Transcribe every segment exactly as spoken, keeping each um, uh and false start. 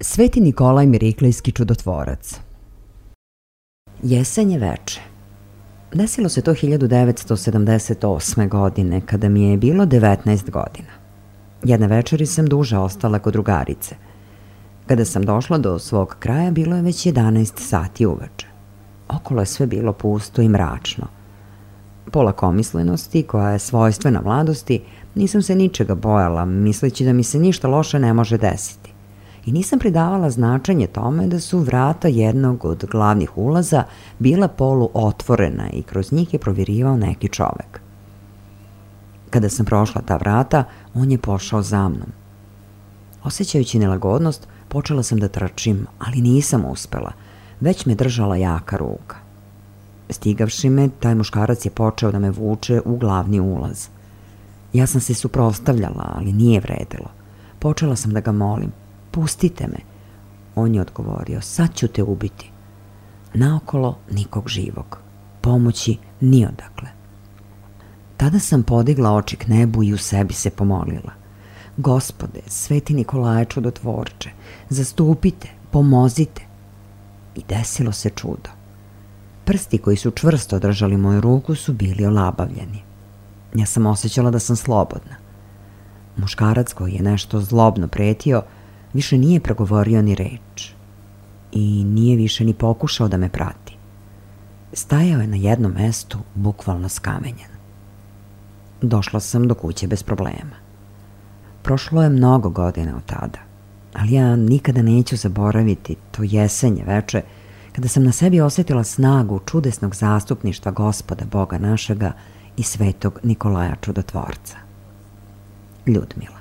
Sveti Nikolaj Miriklijski čudotvorac. Jesenje veče. Desilo se to hiljadu devetsto sedamdeset osme. godine, kada mi je bilo devetnaest godina. Jedne večeri sam duže ostala kod drugarice. Kada sam došla do svog kraja, bilo je već jedanaest sati uveče. Okolo je sve bilo pusto i mračno. Po lakomislenosti, koja je svojstvena mladosti, nisam se ničega bojala, misleći da mi se ništa loše ne može desiti. I nisam pridavala značenje tome da su vrata jednog od glavnih ulaza bila polu otvorena i kroz njih je provirivao neki čovek. Kada sam prošla ta vrata, on je pošao za mnom. Osjećajući nelagodnost, počela sam da trčim, ali nisam uspela, već me držala jaka ruka. Stigavši me, taj muškarac je počeo da me vuče u glavni ulaz. Ja sam se suprotstavljala, ali nije vredilo. Počela sam da ga molim: pustite me. On je odgovorio: sad ću te ubiti. Naokolo nikog živog. Pomoći ni odakle. Tada sam podigla oči k nebu i u sebi se pomolila: Gospode, Sveti Nikolaje čudotvorče, zastupite, pomozite. I desilo se čudo. Prsti koji su čvrsto držali moju ruku su bili olabavljeni. Ja sam osjećala da sam slobodna. Muškarac koji je nešto zlobno pretio više nije progovorio ni reč i nije više ni pokušao da me prati. Stajao je na jednom mestu, bukvalno skamenjen. Došla sam do kuće bez problema. Prošlo je mnogo godina od tada, ali ja nikada neću zaboraviti to jesenje veče kada sam na sebi osjetila snagu čudesnog zastupništva Gospoda Boga našega i Svetog Nikolaja čudotvorca. Ljudmila.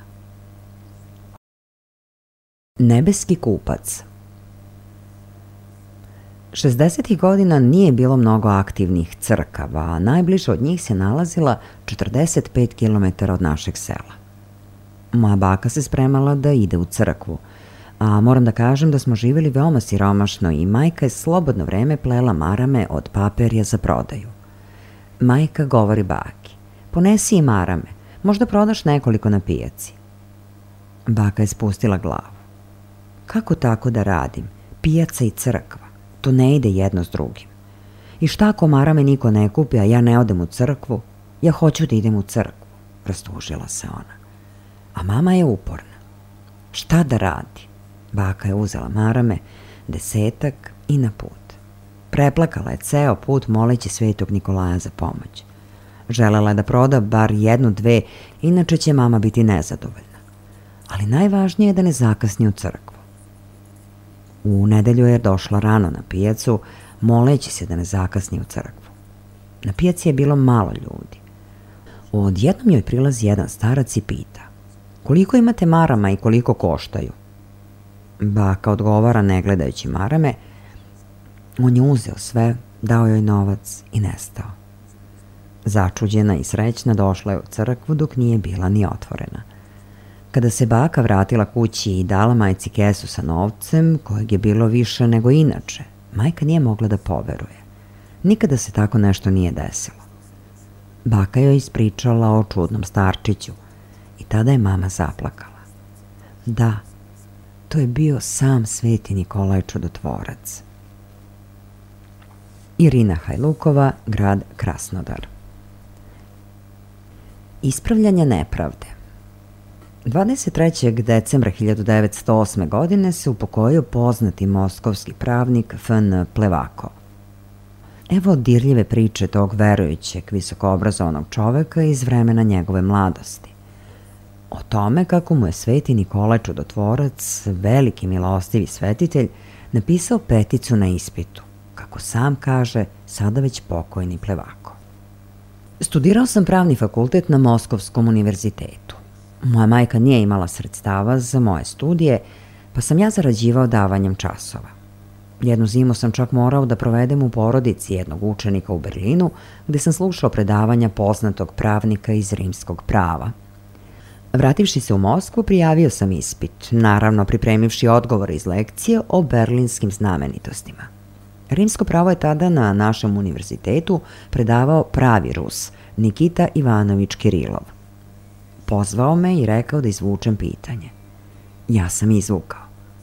Nebeski kupac. šezdesetih godina nije bilo mnogo aktivnih crkava, a najbliže od njih se nalazila četrdeset pet kilometara od našeg sela. Moja baka se spremala da ide u crkvu, a moram da kažem da smo živjeli veoma siromašno i majka je slobodno vreme plela marame od paperja za prodaju. Majka govori baki: ponesi i marame, možda prodaš nekoliko na pijaci. Baka je spustila glavu. Kako tako da radim? Pijaca i crkva. To ne ide jedno s drugim. I šta ako marame niko ne kupi, a ja ne odem u crkvu? Ja hoću da idem u crkvu, rastužila se ona. A mama je uporna. Šta da radi? Baka je uzela marame, desetak i na put. Preplakala je ceo put moleći Svetog Nikolaja za pomoć. Želela je da proda bar jednu, dve, inače će mama biti nezadovoljna. Ali najvažnije je da ne zakasni u crkvu. U nedelju je došla rano na pijacu, moleći se da ne zakasni u crkvu. Na pijaci je bilo malo ljudi. Odjednom joj prilazi jedan starac i pita: koliko imate marama i koliko koštaju? Baka odgovara ne gledajući marame. On je uzeo sve, dao joj novac i nestao. Začuđena i srećna došla je u crkvu dok nije bila ni otvorena. Kada se baka vratila kući i dala majci kesu sa novcem, kojeg je bilo više nego inače, majka nije mogla da poveruje. Nikada se tako nešto nije desilo. Baka joj ispričala o čudnom starčiću i tada je mama zaplakala. Da, to je bio sam Sveti Nikolaj čudotvorac. Irina Hajlukova, grad Krasnodar. Ispravljanje nepravde. dvadeset trećeg decembra hiljadu devetsto osme. godine se upokojio poznati moskovski pravnik F N Plevako. Evo dirljive priče tog verujućeg, visokoobrazovanog čoveka iz vremena njegove mladosti. O tome kako mu je Sveti Nikolaj čudotvorac, veliki milostivi svetitelj, napisao peticu na ispitu, kako sam kaže sada već pokojni Plevako. Studirao sam pravni fakultet na Moskovskom univerzitetu. Moja majka nije imala sredstava za moje studije, pa sam ja zarađivao davanjem časova. Jednu zimu sam čak morao da provedem u porodici jednog učenika u Berlinu, gde sam slušao predavanja poznatog pravnika iz rimskog prava. Vrativši se u Moskvu, prijavio sam ispit, naravno pripremivši odgovore iz lekcije o berlinskim znamenitostima. Rimsko pravo je tada na našem univerzitetu predavao pravi Rus, Nikita Ivanović Kirilov. Pozvao me i rekao da izvučem pitanje. Ja sam izvukao.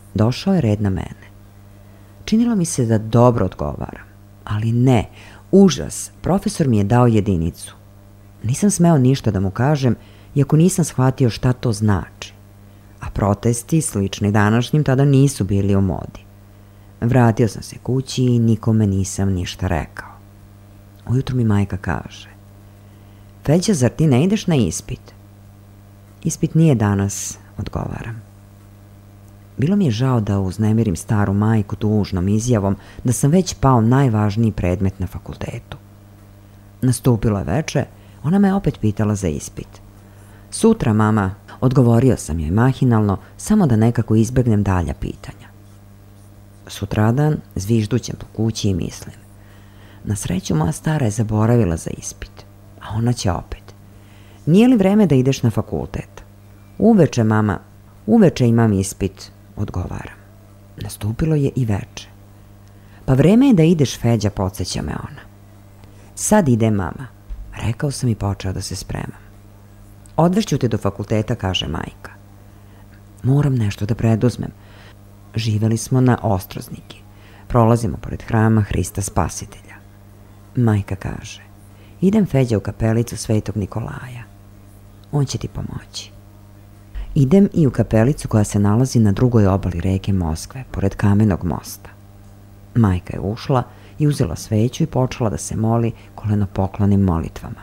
Došao je red na mene. Činilo mi se da dobro odgovaram, ali ne, užas, profesor mi je dao jedinicu. Nisam smeo ništa da mu kažem, iako nisam shvatio šta to znači. A protesti, slični današnjim, tada nisu bili u modi. Vratio sam se kući i nikome nisam ništa rekao. Ujutru mi majka kaže: Feđa, zar ti ne ideš na ispit? Ispit nije danas, odgovaram. Bilo mi je žao da uznemirim staru majku tužnom izjavom da sam već pao najvažniji predmet na fakultetu. Nastupilo je veče, ona me opet pitala za ispit. Sutra, mama, odgovorio sam joj mahinalno, samo da nekako izbegnem dalja pitanja. Sutradan zviždućem po kući i mislim: na sreću moja stara je zaboravila za ispit, a ona će opet. Nije li vreme da ideš na fakultet? Uveče, mama, uveče imam ispit, odgovaram. Nastupilo je i veče. Pa vreme je da ideš, Feđa, podsjeća me ona. Sad ide, mama, rekao sam i počeo da se spremam. Odvešću te do fakulteta, kaže majka. Moram nešto da preduzmem. Živeli smo na Ostrozniki. Prolazimo pored hrama Hrista Spasitelja. Majka kaže: idem, Feđa, u kapelicu Svetog Nikolaja. On će ti pomoći. Idem i u kapelicu koja se nalazi na drugoj obali reke Moskve, pored kamenog mosta. Majka je ušla i uzela sveću i počela da se moli kolenopoklonim molitvama.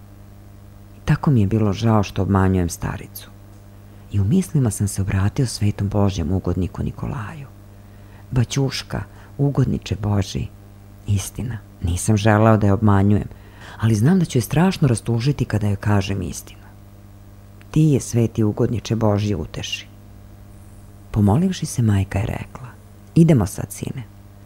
Tako mi je bilo žao što obmanjujem staricu. I u mislima sam se obratio Svetom Božjem ugodniku Nikolaju. Baćuška, ugodniče Božji, istina, nisam želeo da je obmanjujem, ali znam da ću je strašno rastužiti kada joj kažem istinu. Ti je, sveti ugodniče Božji, uteši. Pomolivši se, majka je rekla: idemo sad, sine.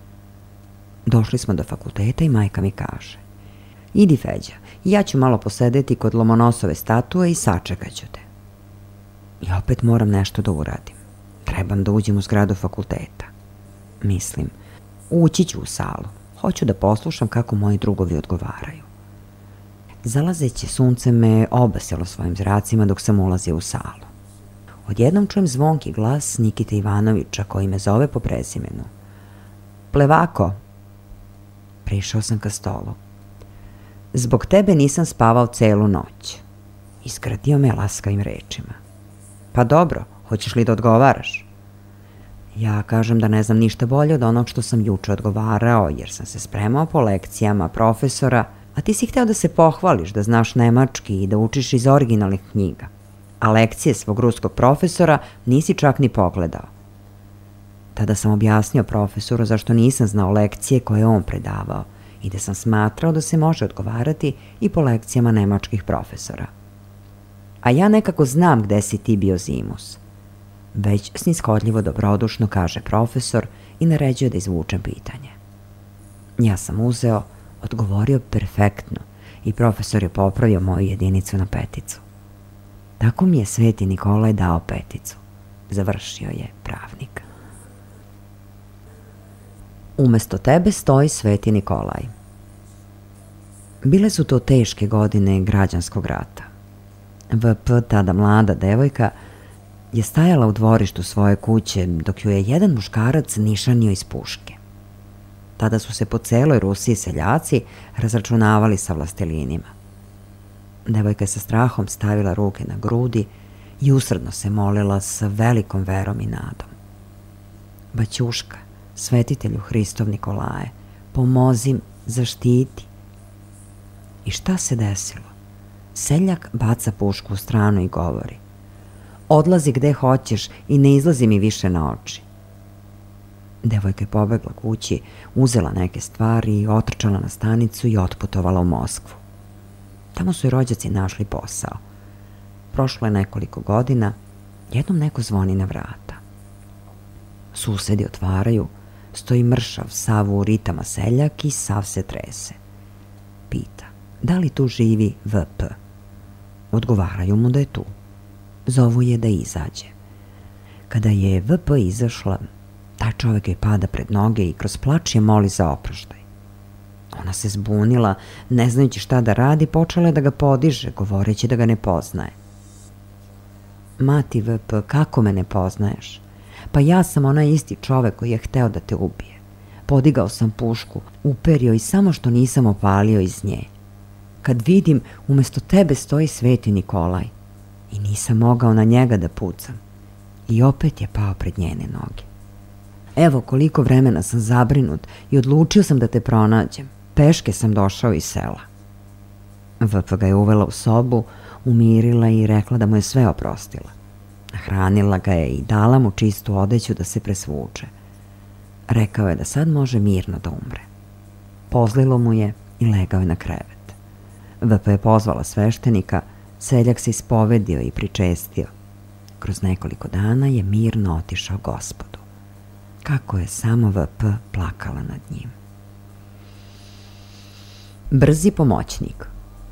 Došli smo do fakulteta i majka mi kaže: idi, Feđa, ja ću malo posedeti kod Lomonosove statue i sačekat ću te. I opet moram nešto da uradim. Trebam da uđem u zgradu fakulteta. Mislim, ući ću u salu. Hoću da poslušam kako moji drugovi odgovaraju. Zalazeće sunce me obasjalo svojim zracima dok sam ulazio u salu. Odjednom čujem zvonki glas Nikite Ivanovića koji me zove po prezimenu. Plevako! Prišao sam ka stolu. Zbog tebe nisam spavao celu noć. Iskradio me laskavim rečima. Pa dobro, hoćeš li da odgovaraš? Ja kažem da ne znam ništa bolje od onog što sam juče odgovarao, jer sam se spremao po lekcijama profesora, a ti si hteo da se pohvališ da znaš nemački i da učiš iz originalnih knjiga. A lekcije svog ruskog profesora nisi čak ni pogledao. Tada sam objasnio profesoru zašto nisam znao lekcije koje je on predavao i da sam smatrao da se može odgovarati i po lekcijama nemačkih profesora. A ja nekako znam gde si ti bio zimus. Već snishodljivo dobrodušno kaže profesor i naređuje da izvučem pitanje. Ja sam uzeo, odgovorio perfektno i profesor je popravio moju jedinicu na peticu. Tako mi je Sveti Nikolaj dao peticu. Završio je pravnik. Umesto tebe stoji Sveti Nikolaj. Bile su to teške godine građanskog rata. V P, tada mlada devojka, je stajala u dvorištu svoje kuće dok ju je jedan muškarac nišanio iz puške. Tada su se po celoj Rusiji seljaci razračunavali sa vlastelinima. Devojka je sa strahom stavila ruke na grudi i usrdno se molila sa velikom verom i nadom. Baćuška, svetitelju Hristov Nikolaje, pomozi, zaštiti. I šta se desilo? Seljak baca pušku u stranu i govori: odlazi gde hoćeš i ne izlazi mi više na oči. Devojka je pobegla kući, uzela neke stvari i otrčala na stanicu i otputovala u Moskvu. Tamo su i rođaci našli posao. Prošlo je nekoliko godina, jednom neko zvoni na vrata. Susedi otvaraju, stoji mršav, sav u ritama seljak i sav se trese. Pita: da li tu živi V P? Odgovaraju mu da je tu. Zovu je da izađe. Kada je V P izašla, taj čovjek joj pada pred noge i kroz plač je moli za oproštaj. Ona se zbunila, ne znajući šta da radi, počela je da ga podiže, govoreći da ga ne poznaje. Mati V P, kako me ne poznaješ? Pa ja sam onaj isti čovek koji je hteo da te ubije. Podigao sam pušku, uperio i samo što nisam opalio iz nje. Kad vidim, umesto tebe stoji Sveti Nikolaj i nisam mogao na njega da pucam. I opet je pao pred njene noge. Evo koliko vremena sam zabrinut i odlučio sam da te pronađem. Peške sam došao iz sela. V P ga je uvela u sobu, umirila i rekla da mu je sve oprostila. Hranila ga je i dala mu čistu odeću da se presvuče. Rekao je da sad može mirno da umre. Pozlilo mu je i legao je na krevet. V P je pozvala sveštenika, seljak se ispovedio i pričestio. Kroz nekoliko dana je mirno otišao Gospodu. Kako je samo V P plakala nad njim. Brzi pomoćnik.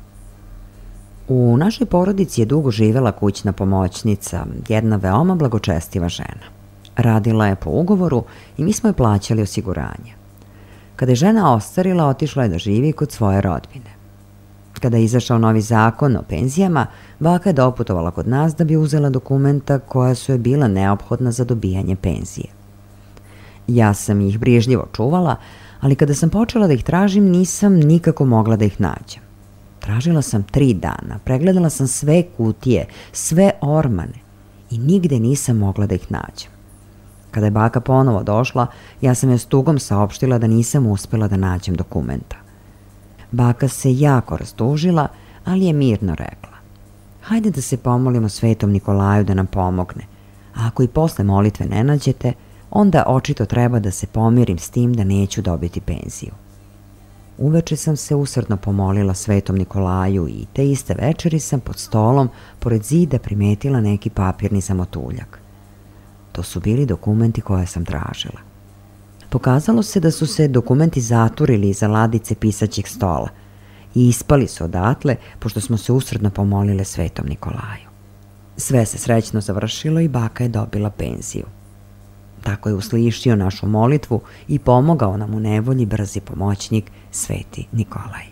U našoj porodici je dugo živela kućna pomoćnica, jedna veoma blagočestiva žena. Radila je po ugovoru i mi smo je plaćali osiguranje. Kada je žena ostarila, otišla je da živi kod svoje rodbine. Kada je izašao novi zakon o penzijama, baka je doputovala kod nas da bi uzela dokumenta koja su je bila neophodna za dobijanje penzije. Ja sam ih brižljivo čuvala, ali kada sam počela da ih tražim, nisam nikako mogla da ih nađem. Tražila sam tri dana, pregledala sam sve kutije, sve ormane i nigde nisam mogla da ih nađem. Kada je baka ponovo došla, ja sam joj s tugom saopštila da nisam uspela da nađem dokumenta. Baka se jako rastužila, ali je mirno rekla: hajde da se pomolimo Svetom Nikolaju da nam pomogne, a ako i posle molitve ne nađete, onda očito treba da se pomirim s tim da neću dobiti penziju. Uveče sam se usrdno pomolila Svetom Nikolaju i te iste večeri sam pod stolom pored zida primetila neki papirni samotuljak. To su bili dokumenti koje sam tražila. Pokazalo se da su se dokumenti zaturili iza ladice pisaćeg stola i ispali su odatle, pošto smo se usredno pomolile Svetom Nikolaju. Sve se srećno završilo i baka je dobila penziju. Tako je uslišio našu molitvu i pomogao nam u nevolji brzi pomoćnik Sveti Nikolaj.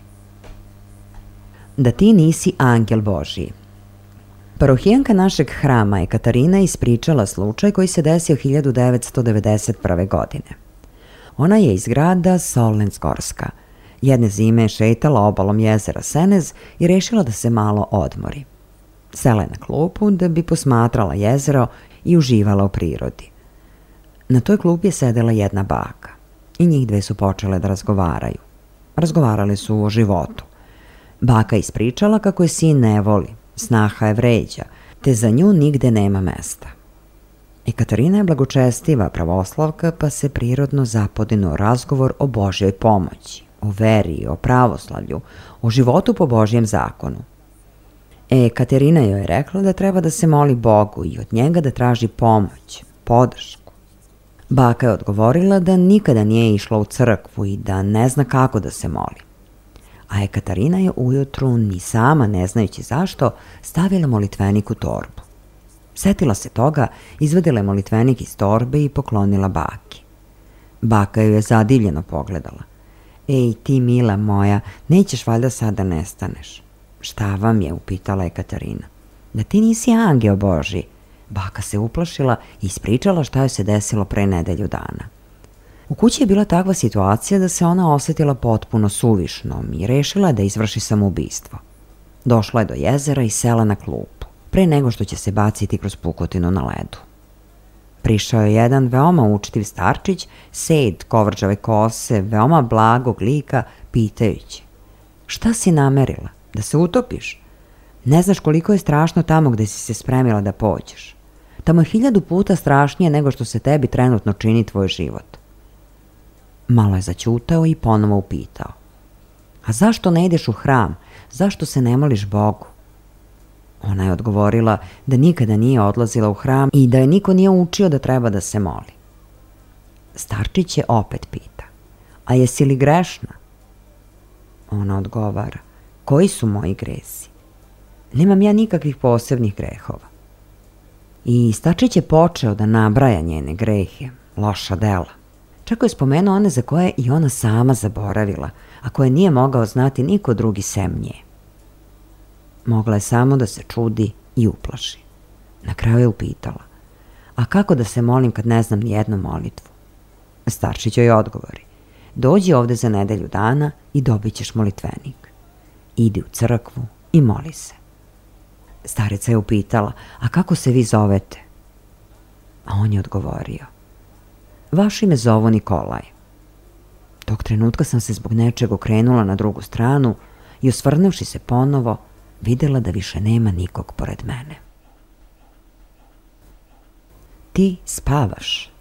Da ti nisi angel Božiji. Parohijanka našeg hrama je Katarina ispričala slučaj koji se desio hiljadu devetsto devedeset prve. godine. Ona je iz grada Solnec-Gorska. Jedne zime je šetala obalom jezera Senez i rešila da se malo odmori. Sela je na klupu da bi posmatrala jezero i uživala u prirodi. Na toj klupi je sedela jedna baka i njih dve su počele da razgovaraju. Razgovarali su o životu. Baka je ispričala kako je sin ne voli, snaha je vređa, te za nju nigde nema mesta. I Katarina je blagočestiva pravoslavka, pa se prirodno zapodinuo razgovor o Božjoj pomoći, o veri, o pravoslavlju, o životu po Božjem zakonu. E, Katarina joj je rekla da treba da se moli Bogu i od njega da traži pomoć, podršku. Baka je odgovorila da nikada nije išla u crkvu i da ne zna kako da se moli. A Katarina je ujutru, ni sama ne znajući zašto, stavila molitvenik u torbu. Setila se toga, izvadila je molitvenik iz torbe i poklonila baki. Baka ju je zadivljeno pogledala. Ej, ti mila moja, nećeš valjda sad da nestaneš? Šta vam je, upitala je Katarina. Da ti nisi angel Božji. Baka se uplašila i ispričala šta joj se desilo pre nedelju dana. U kući je bila takva situacija da se ona osetila potpuno suvišnom i rešila da izvrši samoubistvo. Došla je do jezera i sela na klupu, pre nego što će se baciti kroz pukotinu na ledu. Prišao je jedan veoma učtiv starčić, sed, kovrđave kose, veoma blagog lika, pitajući: šta si namerila? Da se utopiš? Ne znaš koliko je strašno tamo gde si se spremila da pođeš. Tamo je hiljadu puta strašnije nego što se tebi trenutno čini tvoj život. Malo je zaćutao i ponovo upitao: a zašto ne ideš u hram? Zašto se ne moliš Bogu? Ona je odgovorila da nikada nije odlazila u hram i da je niko nije učio da treba da se moli. Starčić je opet pita: a jesi li grešna? Ona odgovara: koji su moji gresi? Nemam ja nikakvih posebnih grehova. I starčić je počeo da nabraja njene grehe, loša dela. Čak je spomenuo one za koje i ona sama zaboravila, a koje nije mogao znati niko drugi sem nje. Mogla je samo da se čudi i uplaši. Na kraju je upitala: a kako da se molim kad ne znam ni jednu molitvu? Starčić joj odgovori: dođi ovde za nedelju dana i dobit ćeš molitvenik. Idi u crkvu i moli se. Starica je upitala: a kako se vi zovete? A on je odgovorio: vaš ime zovu Nikolaj. Tog trenutka sam se zbog nečeg okrenula na drugu stranu i osvrnuvši se ponovo, videla da više nema nikog pored mene. Ti spavaš.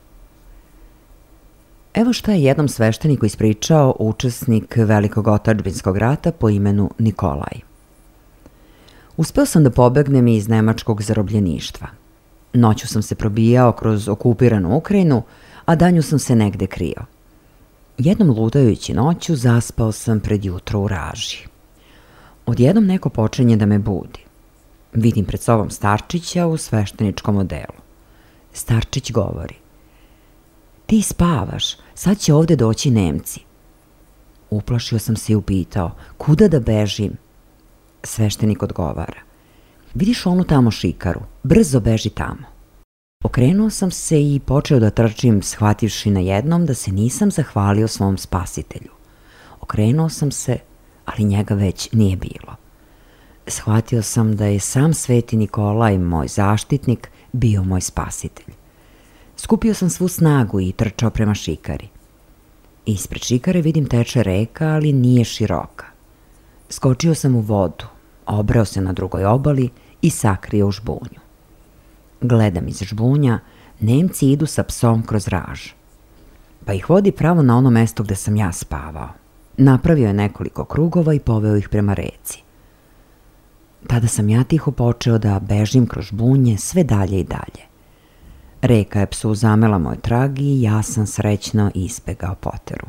Evo šta je jednom svešteniku ispričao učesnik Velikog otadžbinskog rata po imenu Nikolaj. Uspeo sam da pobegnem iz nemačkog zarobljeništva. Noću sam se probijao kroz okupiranu Ukrajinu, a danju sam se negde krio. Jednom lutajući noću zaspao sam pred jutro u Raži. Odjednom neko počinje da me budi. Vidim pred sobom Starčića u svešteničkom odelu. Starčić govori: ti spavaš, sad će ovde doći Nemci. Uplašio sam se i upitao: kuda da bežim? Sveštenik odgovara: vidiš onu tamo šikaru, brzo beži tamo. Okrenuo sam se i počeo da trčim, shvativši na jednom da se nisam zahvalio svom spasitelju. Okrenuo sam se, ali njega već nije bilo. Shvatio sam da je sam Sveti Nikolaj, moj zaštitnik, bio moj spasitelj. Skupio sam svu snagu i trčao prema šikari. Ispred šikare vidim teče reka, ali nije široka. Skočio sam u vodu, obreo se na drugoj obali i sakrio u žbunju. Gledam iz žbunja, Nemci idu sa psom kroz Raž. Pa ih vodi pravo na ono mesto gde sam ja spavao. Napravio je nekoliko krugova i poveo ih prema reci. Tada sam ja tiho počeo da bežim kroz žbunje sve dalje i dalje. Reka je psu zamela moj trag i ja sam srećno izbegao poteru.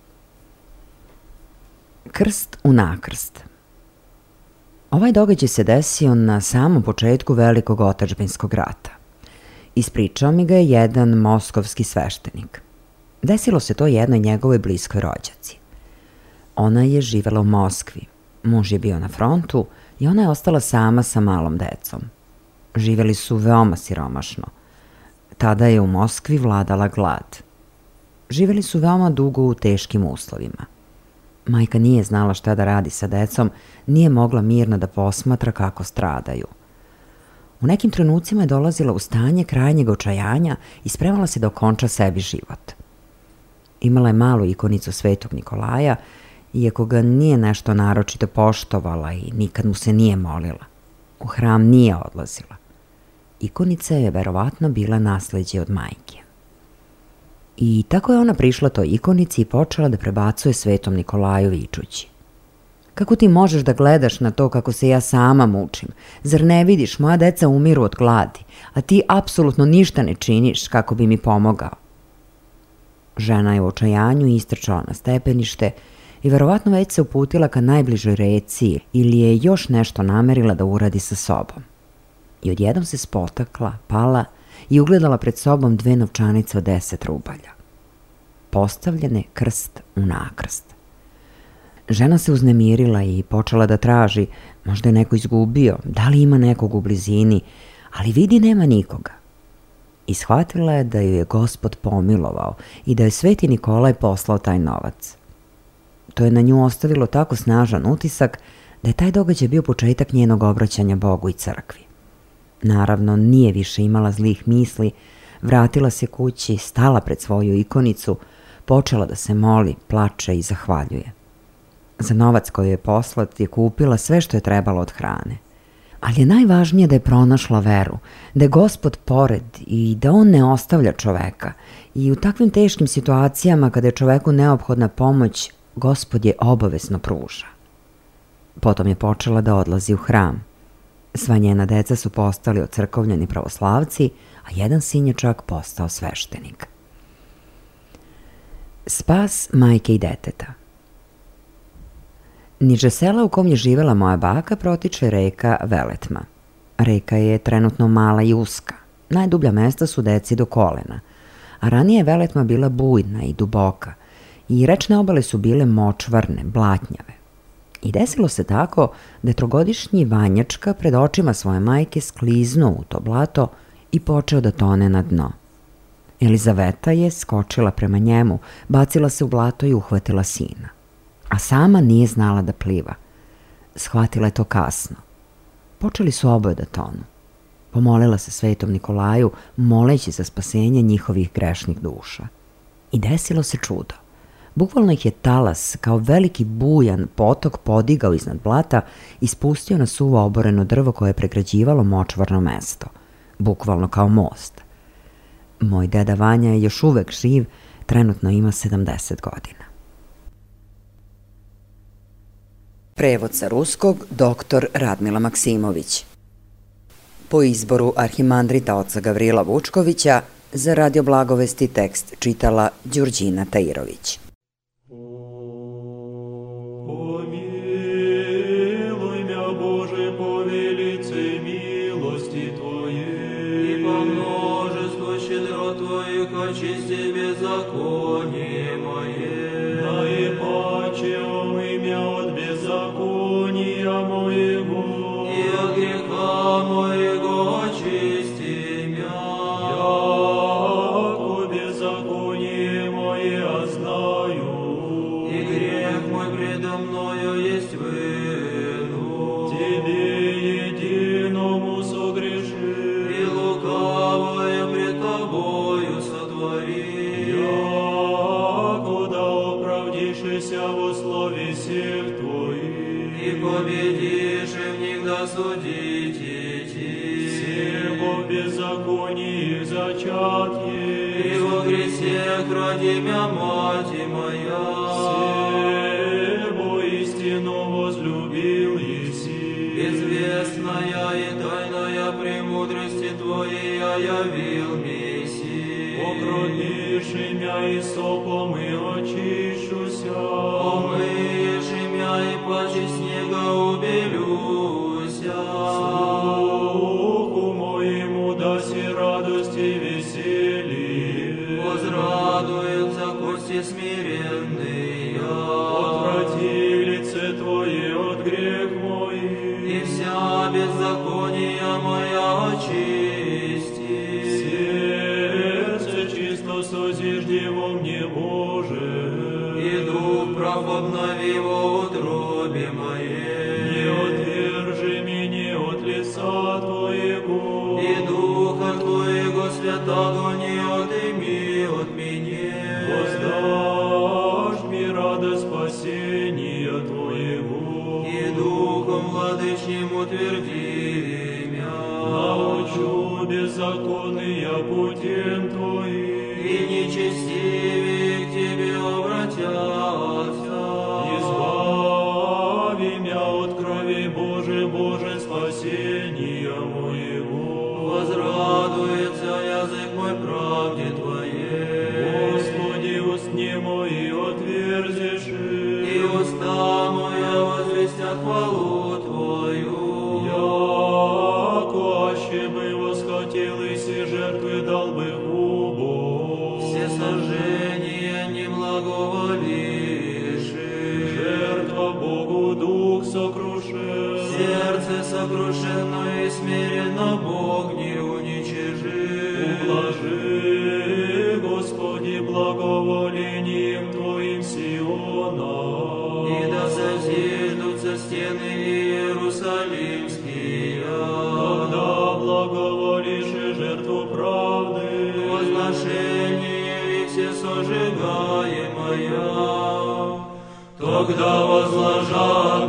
Krst u nakrst. Ovaj događaj se desio na samom početku Velikog otadžbinskog rata. Ispričao mi ga je jedan moskovski sveštenik. Desilo se to jednoj njegovoj bliskoj rođaci. Ona je živela u Moskvi, muž je bio na frontu i ona je ostala sama sa malom decom. Živeli su veoma siromašno. Tada je u Moskvi vladala glad. Živeli su veoma dugo u teškim uslovima. Majka nije znala šta da radi sa decom, nije mogla mirno da posmatra kako stradaju. U nekim trenucima je dolazila u stanje krajnjeg očajanja i spremala se da okonča sebi život. Imala je malu ikonicu Svetog Nikolaja, iako ga nije nešto naročito poštovala i nikad mu se nije molila. U hram nije odlazila. Ikonica je verovatno bila nasleđe od majke. I tako je ona prišla toj ikonici i počela da prebacuje Svetom Nikolaju vičući: kako ti možeš da gledaš na to kako se ja sama mučim? Zar ne vidiš, moja deca umiru od gladi, a ti apsolutno ništa ne činiš kako bi mi pomogao. Žena je u očajanju istrčala na stepenište i verovatno već se uputila ka najbližoj reci ili je još nešto namerila da uradi sa sobom. I odjednom se spotakla, pala i ugledala pred sobom dve novčanice od deset rubalja. Postavljene krst u nakrst. Žena se uznemirila i počela da traži, možda je neko izgubio, da li ima nekog u blizini, ali vidi nema nikoga. I shvatila je da ju je Gospod pomilovao i da je Sveti Nikolaj poslao taj novac. To je na nju ostavilo tako snažan utisak da je taj događaj bio početak njenog obraćanja Bogu i crkvi. Naravno, nije više imala zlih misli, vratila se kući, stala pred svoju ikonicu, počela da se moli, plače i zahvaljuje. Za novac koji je poslat je kupila sve što je trebalo od hrane. Ali je najvažnije da je pronašla veru, da je Gospod pored i da on ne ostavlja čoveka. I u takvim teškim situacijama kada je čoveku neophodna pomoć, Gospod je obavezno pruža. Potom je počela da odlazi u hram. Sva njena deca su postali ocrkovljeni pravoslavci, a jedan sin je čak postao sveštenik. Spas majke i deteta. Niže sela u kom je živela moja baka protiče reka Veletma. Reka je trenutno mala i uska. Najdublja mesta su deci do kolena, a ranije je Veletma bila bujna i duboka i rečne obale su bile močvarne, blatnjave. I desilo se tako da je trogodišnji Vanjačka pred očima svoje majke skliznuo u to blato i počeo da tone na dno. Elizaveta je skočila prema njemu, bacila se u blato i uhvatila sina. A sama nije znala da pliva. Shvatila je to kasno. Počeli su oboje da tonu. Pomolila se Svetom Nikolaju, moleći za spasenje njihovih grešnih duša. I desilo se čudo. Bukvalno ih je talas, kao veliki bujan potok, podigao iznad blata i spustio na suvo oboreno drvo koje je pregrađivalo močvarno mesto. Bukvalno kao most. Moj deda Vanja je još uvek živ, trenutno ima sedamdeset godina. Prevod sa ruskog doktor Radmila Maksimović. Po izboru arhimandrita oca Gavrila Vučkovića, za Radio Blagovesti tekst čitala Đurđina Tajirović. Очисти беззаконие мое, наипаче омымя от беззакония моего, и от греха моего очисти мя. Яко беззаконие мое знаю, и грех мой предо мною есть вину. Тебе единому согреши, и лукавое пред тобою сотвори. Якуда оправдишься в условии всех твоих, и победишь в них досудить идти. Всего беззаконии зачат есть, и во грехах роди мя мати моя. Всего истину возлюбил еси, безвестная и тайная премудрости твоей явил Мессии. Покропишь имя и сопом и очищуся, омыешь имя и паче снега убелюся. Слуху моему даси радость и веселье, возрадуются кости смиренные. Отврати лице твое от грех мой, и вся беззакония моя очисти. Сердце чисто созижди во мне, Боже, и дух прав обнови во утробе моей. Не отвержи меня от лица Твоего, и духа Твоего святого не отыми от меня. Воздашь мне радость спасения Твоего, и духом владычним утверди меня. Научу беззаконные путем Твоим, и нечестивее к Тебе обратятся. Избави меня от крови Божией, Боже, спасения моего. Возрадуется язык мой правде Твоей. Господи, устни мои отверзишь, и уста моя возвестят хвалу Твою. Яко аще бы восхотел, и все жертвы дал бы губу. Все сожжения не благоволишь, жертва Богу дух сокрушен. Сердце сокрушенно и смиренно Бог не уничижит. Ублажи, Господи, благоволением Твоим Сиона, и да созиждутся стены Иерусалимские. Когда благоволишь жертву правды, возношение и все сожигаемое, тогда возложат